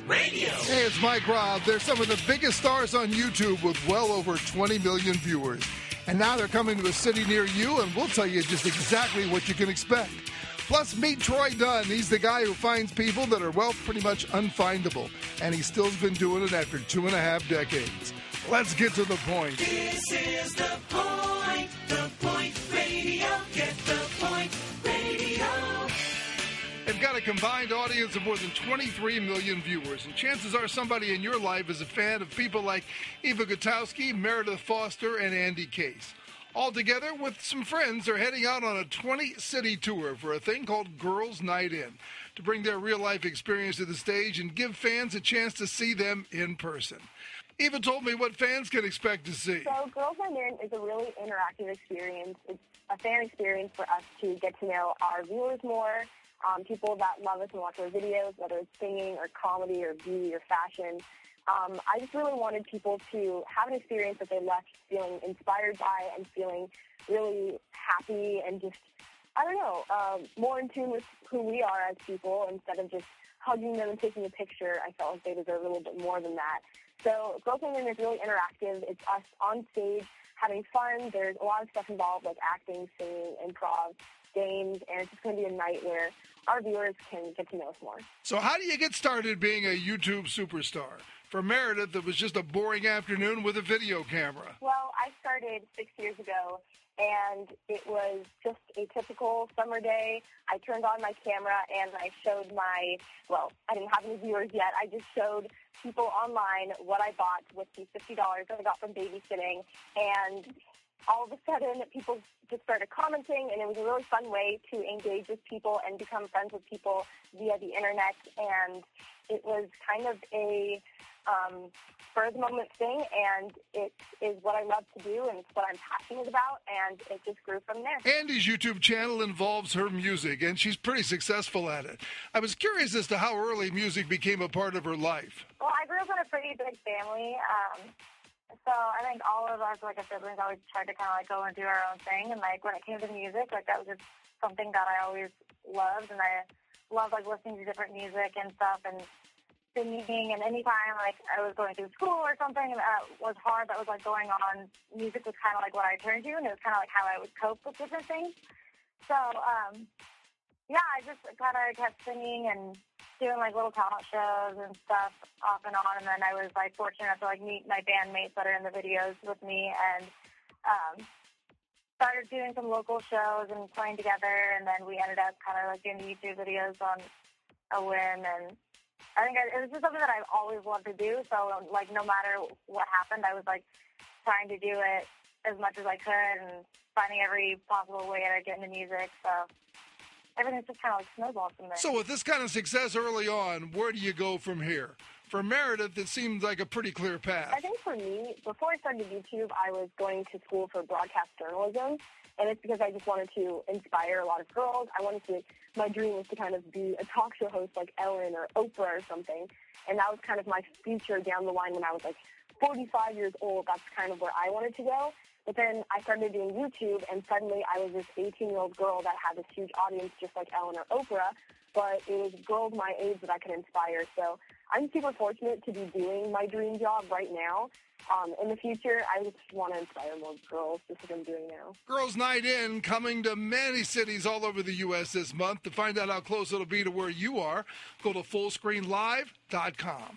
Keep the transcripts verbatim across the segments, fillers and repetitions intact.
Radio. Hey, it's Mike Robb. They're some of the biggest stars on YouTube with well over twenty million viewers. And now they're coming to a city near you, and we'll tell you just exactly what you can expect. Plus, meet Troy Dunn. He's the guy who finds people that are, well, pretty much unfindable. And he still's been doing it after two and a half decades. Let's get to the point. This is The Point. The Point Radio. Get The Point Radio. They've got a combined audience of more than twenty-three million viewers, and chances are somebody in your life is a fan of people like Eva Gutowski, Meredith Foster, and Andy Case. All together, with some friends, they're heading out on a twenty-city tour for a thing called Girls Night In, to bring their real-life experience to the stage and give fans a chance to see them in person. Eva told me what fans can expect to see. So Girls Night In is a really interactive experience. It's a fan experience for us to get to know our viewers more, um, people that love us and watch our videos, whether it's singing or comedy or beauty or fashion. Um, I just really wanted people to have an experience that they left feeling inspired by and feeling really happy and just, I don't know, um, more in tune with who we are as people instead of just hugging them and taking a picture. I felt like they deserve a little bit more than that. So Girls Night In is really interactive. It's us on stage having fun. There's a lot of stuff involved like acting, singing, improv, games, and it's just going to be a night where our viewers can get to know us more. So how do you get started being a YouTube superstar? For Meredith, it was just a boring afternoon with a video camera. Well, I started six years ago, and it was just a typical summer day. I turned on my camera, and I showed my, well, I didn't have any viewers yet. I just showed people online what I bought with the fifty dollars that I got from babysitting, and all of a sudden, people just started commenting, and it was a really fun way to engage with people and become friends with people via the internet, and it was kind of a um, spur-of-the-moment thing, and it is what I love to do, and it's what I'm passionate about, and it just grew from there. Andy's YouTube channel involves her music, and she's pretty successful at it. I was curious as to how early music became a part of her life. Well, I grew up in a pretty big family, um, so I think all of us, like our siblings, always tried to kind of like go and do our own thing, and like when it came to music, like that was just something that I always loved, and I loved like listening to different music and stuff, and singing, and anytime like I was going through school or something that was hard, that was like going on, music was kind of like what I turned to, and it was kind of like how I would cope with different things. So, um, yeah, I just kind of kept singing and doing like little talent shows and stuff off and on, and then I was like fortunate enough to like meet my bandmates that are in the videos with me, and um, started doing some local shows and playing together, and then we ended up kind of like doing the YouTube videos on a whim, and I think I, it was just something that I've always loved to do, so like no matter what happened, I was like trying to do it as much as I could and finding every possible way to get into music, so everything's just kind of like snowballed from there. So with this kind of success early on, where do you go from here? For Meredith, it seems like a pretty clear path. I think for me, before I started YouTube, I was going to school for broadcast journalism, and it's because I just wanted to inspire a lot of girls. I wanted to, my dream was to kind of be a talk show host like Ellen or Oprah or something, and that was kind of my future down the line when I was like forty-five years old. That's kind of where I wanted to go. But then I started doing YouTube, and suddenly I was this eighteen-year-old girl that had this huge audience just like Ellen or Oprah, but it was girls my age that I could inspire. So I'm super fortunate to be doing my dream job right now. Um, in the future, I just want to inspire more girls, just like I'm doing now. Girls Night In coming to many cities all over the U S this month. To find out how close it'll be to where you are, go to full screen live dot com.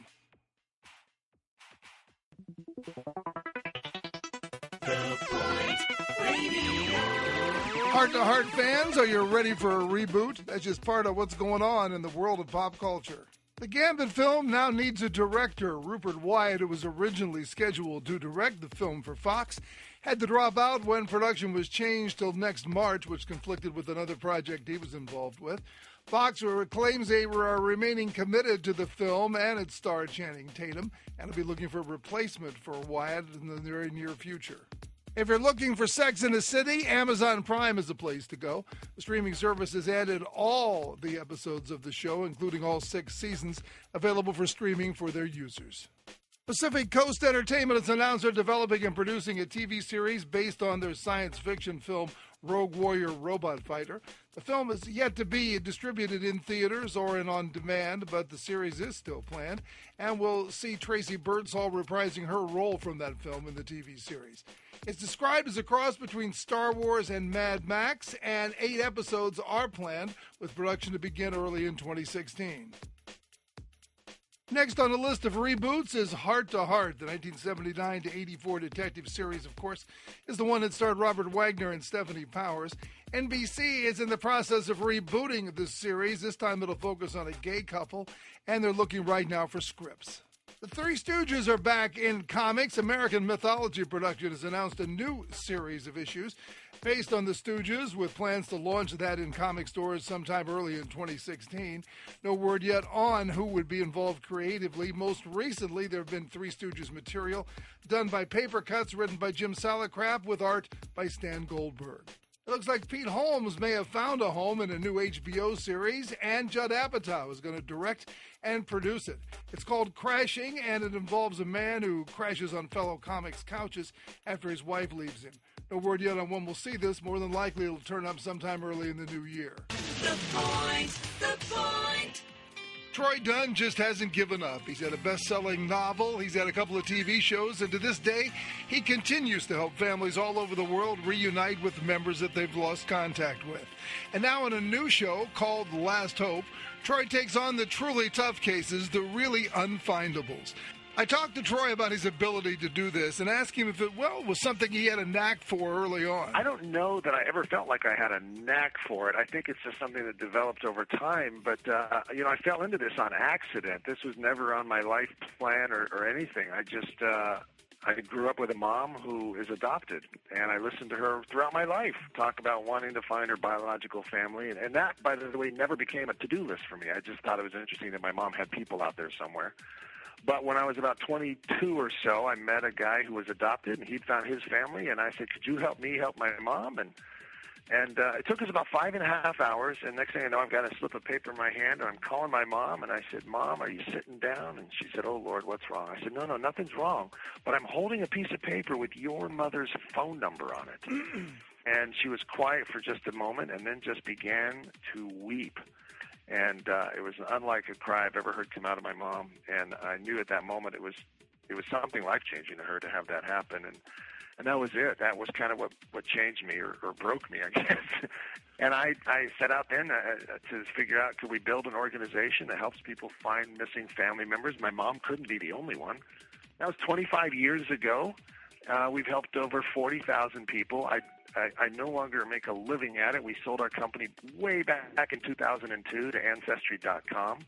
Heart to Heart fans, are you ready for a reboot? That's just part of what's going on in the world of pop culture. The Gambit film now needs a director. Rupert Wyatt, who was originally scheduled to direct the film for Fox, had to drop out when production was changed till next March, which conflicted with another project he was involved with. Fox claims they are remaining committed to the film and its star Channing Tatum, and will be looking for a replacement for Wyatt in the very near future. If you're looking for Sex in the City, Amazon Prime is the place to go. The streaming service has added all the episodes of the show, including all six seasons, available for streaming for their users. Pacific Coast Entertainment has announced they're developing and producing a T V series based on their science fiction film Rogue Warrior Robot Fighter. The film is yet to be distributed in theaters or in on demand, but the series is still planned, and we'll see Tracy Birdsall reprising her role from that film in the T V series. It's described as a cross between Star Wars and Mad Max, and eight episodes are planned, with production to begin early in twenty sixteen. Next on the list of reboots is Heart to Heart. The nineteen seventy-nine to eighty-four detective series, of course, is the one that starred Robert Wagner and Stephanie Powers. N B C is in the process of rebooting this series. This time it'll focus on a gay couple, and they're looking right now for scripts. The Three Stooges are back in comics. American Mythology Production has announced a new series of issues based on the Stooges, with plans to launch that in comic stores sometime early in twenty sixteen. No word yet on who would be involved creatively. Most recently, there have been Three Stooges material done by Paper Cuts, written by Jim Salicrap, with art by Stan Goldberg. It looks like Pete Holmes may have found a home in a new H B O series, and Judd Apatow is going to direct and produce it. It's called Crashing, and it involves a man who crashes on fellow comics' couches after his wife leaves him. No word yet on when we'll see this. More than likely, it'll turn up sometime early in the new year. The point, the point. Troy Dunn just hasn't given up. He's had a best-selling novel, he's had a couple of T V shows, and to this day, he continues to help families all over the world reunite with members that they've lost contact with. And now in a new show called Last Hope, Troy takes on the truly tough cases, the really unfindables. I talked to Troy about his ability to do this and asked him if it, well, was something he had a knack for early on. I don't know that I ever felt like I had a knack for it. I think it's just something that developed over time. But, uh, you know, I fell into this on accident. This was never on my life plan or, or anything. I just, uh, I grew up with a mom who is adopted, and I listened to her throughout my life talk about wanting to find her biological family. And, and that, by the way, never became a to-do list for me. I just thought it was interesting that my mom had people out there somewhere. But when I was about twenty-two or so, I met a guy who was adopted, and he'd found his family, and I said, could you help me help my mom? And and uh, it took us about five and a half hours, and next thing I know, I've got a slip of paper in my hand, and I'm calling my mom, and I said, Mom, are you sitting down? And she said, oh, Lord, what's wrong? I said, no, no, nothing's wrong, but I'm holding a piece of paper with your mother's phone number on it. And she was quiet for just a moment and then just began to weep. And uh, it was unlike a cry I've ever heard come out of my mom. And I knew at that moment it was it was something life-changing to her to have that happen. And and that was it. That was kind of what, what changed me or, or broke me, I guess. And I, I set out then uh, to figure out, could we build an organization that helps people find missing family members? My mom couldn't be the only one. That was twenty-five years ago. Uh, we've helped over forty thousand people. I I, I no longer make a living at it. We sold our company way back, back in two thousand two to Ancestry dot com,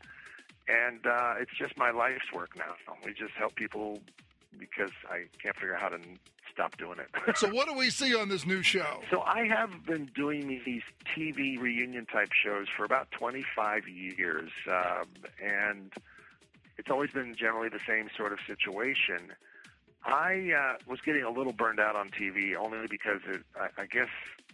and uh, it's just my life's work now. We just help people because I can't figure out how to stop doing it. So what do we see on this new show? So I have been doing these T V reunion-type shows for about twenty-five years, uh, and it's always been generally the same sort of situation. I uh, was getting a little burned out on T V only because it, I, I guess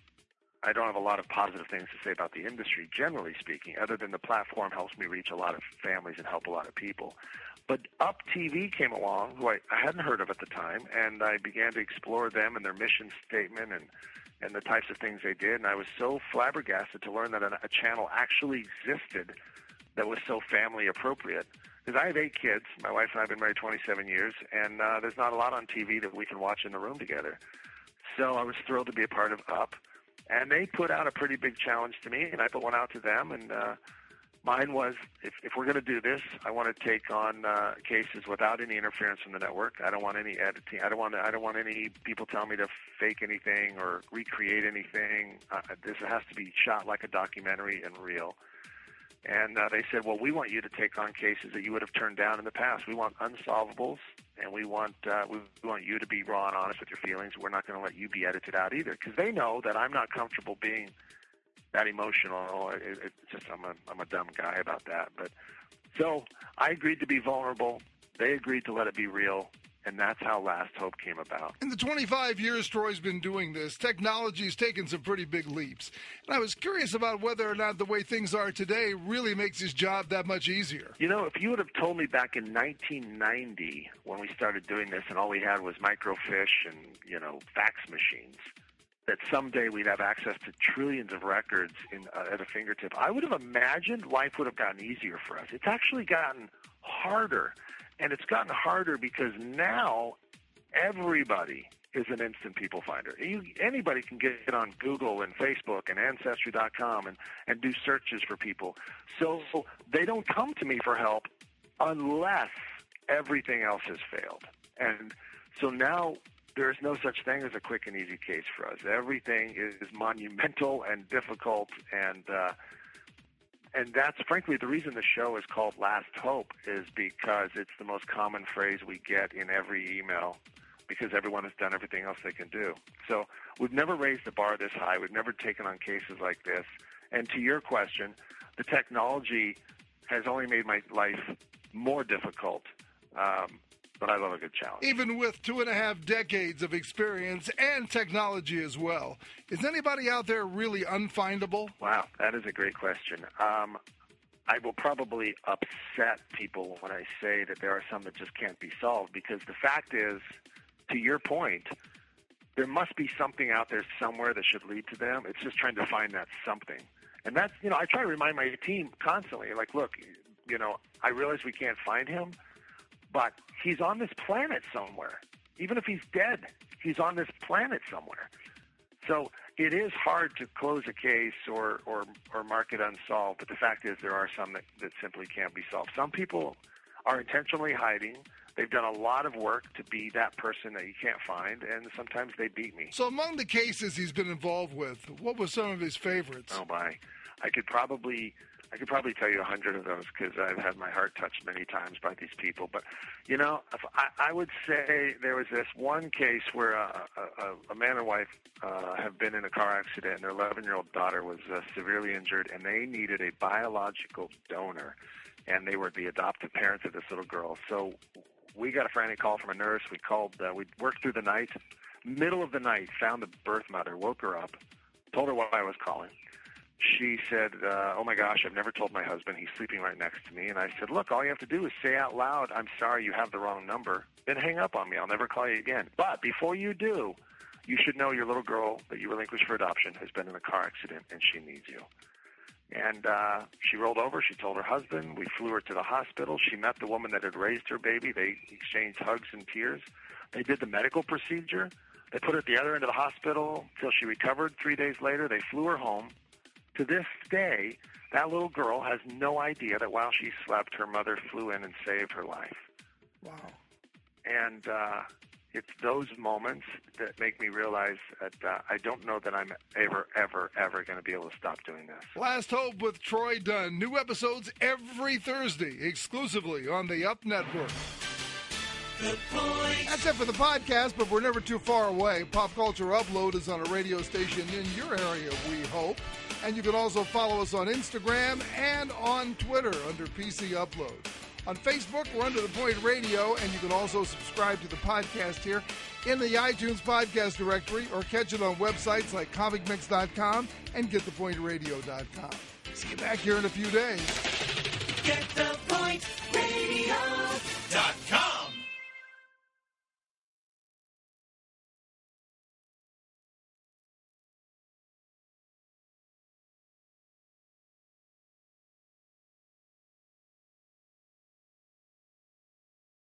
I don't have a lot of positive things to say about the industry, generally speaking, other than the platform helps me reach a lot of families and help a lot of people. But Up T V came along, who I, I hadn't heard of at the time, and I began to explore them and their mission statement and, and the types of things they did. And I was so flabbergasted to learn that a, a channel actually existed that was so family appropriate. Because I have eight kids. My wife and I have been married twenty-seven years, and uh, there's not a lot on T V that we can watch in the room together. So I was thrilled to be a part of Up. And they put out a pretty big challenge to me, and I put one out to them. And uh, mine was, if, if we're going to do this, I want to take on uh, cases without any interference from the network. I don't want any editing. I don't want. I don't want any people telling me to fake anything or recreate anything. Uh, this has to be shot like a documentary and real. And uh, they said, well, we want you to take on cases that you would have turned down in the past. We want unsolvables, and we want uh, we want you to be raw and honest with your feelings. We're not going to let you be edited out either, because they know that I'm not comfortable being that emotional. It, it, it's just I'm a I'm a dumb guy about that. But so I agreed to be vulnerable. They agreed to let it be real. And that's how Last Hope came about. In the twenty-five years Troy's been doing this, technology's taken some pretty big leaps. And I was curious about whether or not the way things are today really makes his job that much easier. You know, if you would have told me back in nineteen ninety when we started doing this and all we had was microfiche and, you know, fax machines, that someday we'd have access to trillions of records in, uh, at a fingertip. I would have imagined life would have gotten easier for us. It's actually gotten harder, and it's gotten harder because now everybody is an instant people finder. You, anybody can get on Google and Facebook and Ancestry dot com and, and do searches for people. So they don't come to me for help unless everything else has failed. And so now there is no such thing as a quick and easy case for us. Everything is monumental and difficult, and uh, and that's frankly the reason the show is called Last Hope, is because it's the most common phrase we get in every email, because everyone has done everything else they can do. So we've never raised the bar this high. We've never taken on cases like this. And to your question, the technology has only made my life more difficult. Um, But I love a good challenge. Even with two and a half decades of experience and technology as well, is anybody out there really unfindable? Wow, that is a great question. Um, I will probably upset people when I say that there are some that just can't be solved, because the fact is, to your point, there must be something out there somewhere that should lead to them. It's just trying to find that something. And that's, you know, I try to remind my team constantly, like, look, you know, I realize we can't find him, but he's on this planet somewhere. Even if he's dead, he's on this planet somewhere. So it is hard to close a case or, or, or mark it unsolved, but the fact is there are some that, that simply can't be solved. Some people are intentionally hiding. They've done a lot of work to be that person that you can't find, and sometimes they beat me. So among the cases he's been involved with, what were some of his favorites? Oh, my. I could probably... I could probably tell you a hundred of those, because I've had my heart touched many times by these people. But, you know, if I, I would say there was this one case where a, a, a man and wife uh, have been in a car accident, and their eleven-year-old daughter was uh, severely injured, and they needed a biological donor, and they were the adoptive parents of this little girl. So we got a frantic call from a nurse. We called, uh, we worked through the night, middle of the night, found the birth mother, woke her up, told her why I was calling. She said, uh, oh, my gosh, I've never told my husband. He's sleeping right next to me. And I said, look, all you have to do is say out loud, I'm sorry, you have the wrong number. Then hang up on me. I'll never call you again. But before you do, you should know your little girl that you relinquished for adoption has been in a car accident, and she needs you. And uh, she rolled over. She told her husband. We flew her to the hospital. She met the woman that had raised her baby. They exchanged hugs and tears. They did the medical procedure. They put her at the other end of the hospital until she recovered. Three days later, they flew her home. To this day, that little girl has no idea that while she slept, her mother flew in and saved her life. Wow. And uh, it's those moments that make me realize that uh, I don't know that I'm ever, ever, ever going to be able to stop doing this. Last Hope with Troy Dunn. New episodes every Thursday, exclusively on the Up Network. The Point. That's it for the podcast, but we're never too far away. Pop Culture Upload is on a radio station in your area, we hope. And you can also follow us on Instagram and on Twitter under P C Upload. On Facebook, we're under The Point Radio, and you can also subscribe to the podcast here in the iTunes podcast directory, or catch it on websites like comic mix dot com and get the point radio dot com. See you back here in a few days. Get the Point Radio.